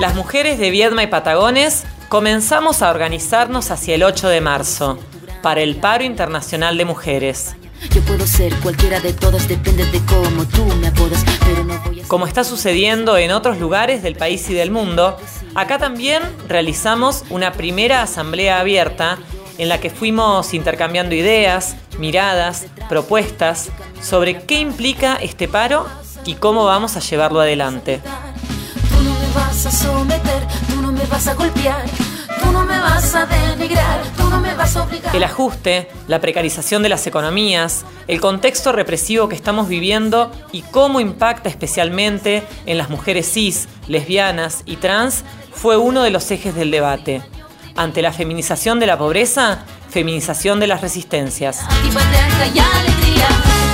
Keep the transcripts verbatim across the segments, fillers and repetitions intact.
Las mujeres de Viedma y Patagones comenzamos a organizarnos hacia el ocho de marzo, para el Paro Internacional de Mujeres. Yo puedo ser cualquiera de todas, depende de cómo tú me apodas, pero no voy a... Como está sucediendo en otros lugares del país y del mundo, acá también realizamos una primera asamblea abierta en la que fuimos intercambiando ideas, miradas, propuestas sobre qué implica este paro y cómo vamos a llevarlo adelante. Tú no me vas a someter, tú no me vas a golpear, tú no me vas a denigrar, tú no me vas a obligar. El ajuste, la precarización de las economías, el contexto represivo que estamos viviendo y cómo impacta especialmente en las mujeres cis, lesbianas y trans fue uno de los ejes del debate. Ante la feminización de la pobreza, feminización de las resistencias. Antipatriarca y alegría.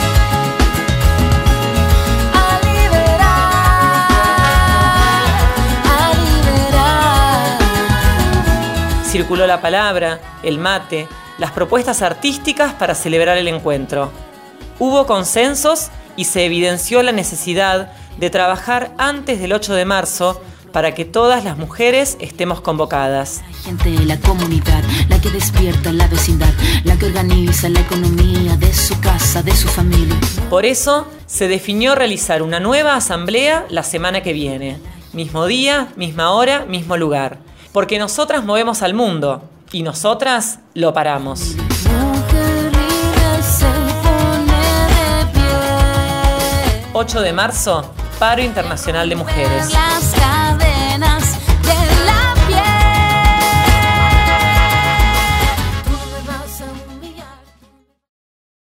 Circuló la palabra, el mate, las propuestas artísticas para celebrar el encuentro. Hubo consensos y se evidenció la necesidad de trabajar antes del ocho de marzo para que todas las mujeres estemos convocadas. La gente, la comunidad, la que despierta la vecindad, la que organiza la economía de su casa, de su familia. Por eso se definió realizar una nueva asamblea la semana que viene. Mismo día, misma hora, mismo lugar. Porque nosotras movemos al mundo y nosotras lo paramos. ocho de marzo, Paro Internacional de Mujeres.